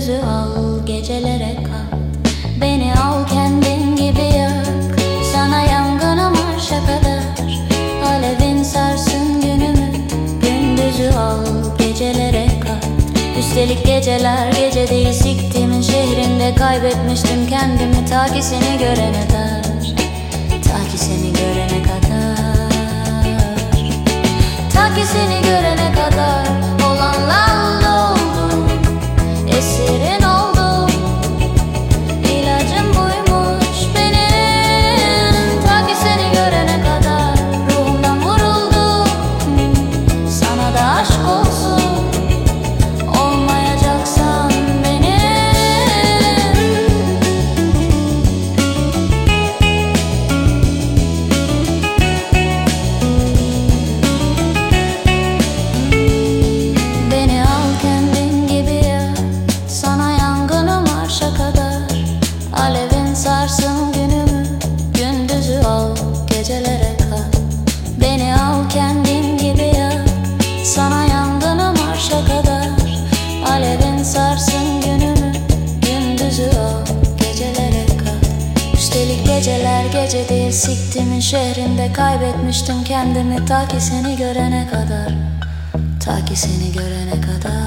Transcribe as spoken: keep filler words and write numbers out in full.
Gündüzü al, gecelere kat. Beni al kendin gibi yak. Sana yangınım arşa kadar. Alevin sarsın günümü. Gündüzü al, gecelere kat. Üstelik geceler gece değil, siktimin şehrinde kaybetmiştim kendimi. Ta ki seni görene kadar, ta ki seni görene kadar, ta ki seni görene kadar. Olanlarla oldum, esirin oldum. İlacım buymuş benim. Ta ki seni görene kadar ruhumdan vuruldum. Sana da aşk olsun, olmayacaksan benim. Beni al kendin gibi yak. Sana yangınım arşa kadar. Alevin sarsın günümü. Gündüzü al, gecelere kat. Beni al kendin gibi yak. Sana yangınım arşa kadar. Alevin sarsın günümü. Gündüzü al, gecelere kat. Üstelik geceler gece değil, siktimin şehrinde kaybetmiştim kendimi. Ta ki seni görene kadar, ta ki seni görene kadar.